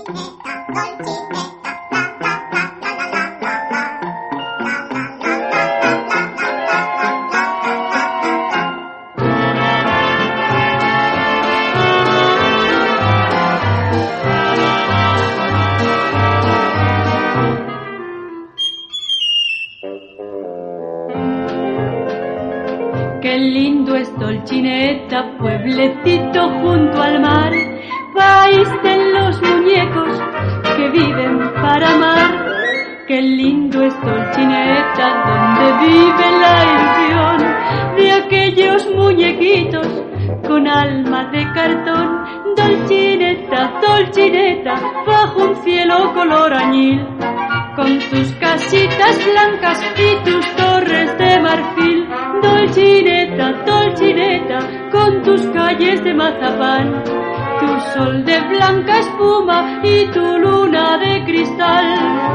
Qué lindo es Dolcineta, pueblecito junto al mar, país de los muñecos que viven para amar. Qué lindo es Dolcineta, donde vive la ilusión de aquellos muñequitos con alma de cartón. Dolcineta, Dolcineta, bajo un cielo color añil, con tus casitas blancas y tus torres de marfil. Dolcineta, Dolcineta, con tus calles de mazapán, tu sol de blanca espuma y tu luna de cristal.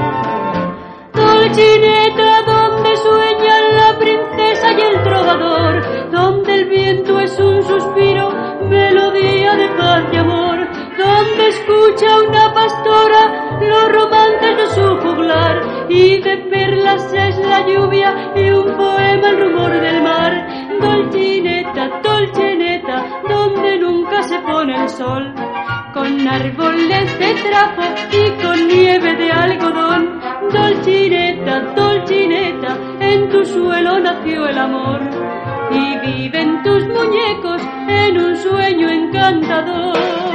Dolcineta, donde sueñan la princesa y el trovador, donde el viento es un suspiro, melodía de paz y amor, donde escucha una pastora los romances de su juglar, y de perlas es la lluvia y un poema el rumor del mar. Dolcineta, Dolcineta, donde nunca se pone el sol, con árboles de trapo y con nieve de algodón. Dolcineta, Dolcineta, en tu suelo nació el amor, y viven tus muñecos en un sueño encantador.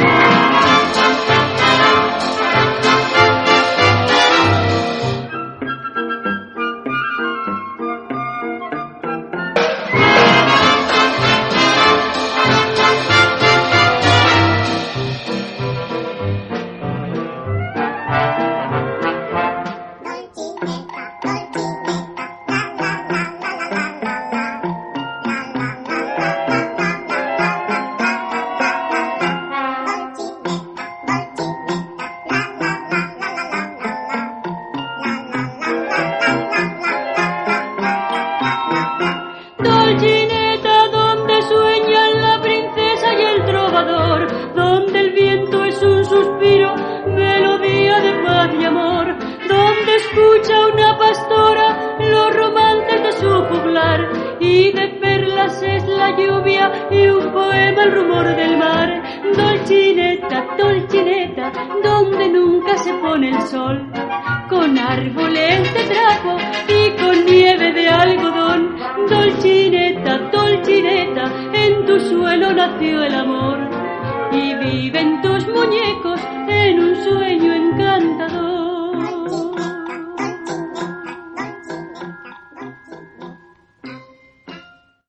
Dolcineta, donde sueñan la princesa y el trovador, donde el viento es un suspiro, melodía de paz y amor, donde escucha una pastora los romances de su juglar, y de perlas es la lluvia y un poema el rumor del mar. Dolcineta, Dolcineta, donde nunca se pone el sol, con árboles de trapo y con nieve de algodón. Dolcineta, Dolcineta, en tu suelo nació el amor, y viven tus muñecos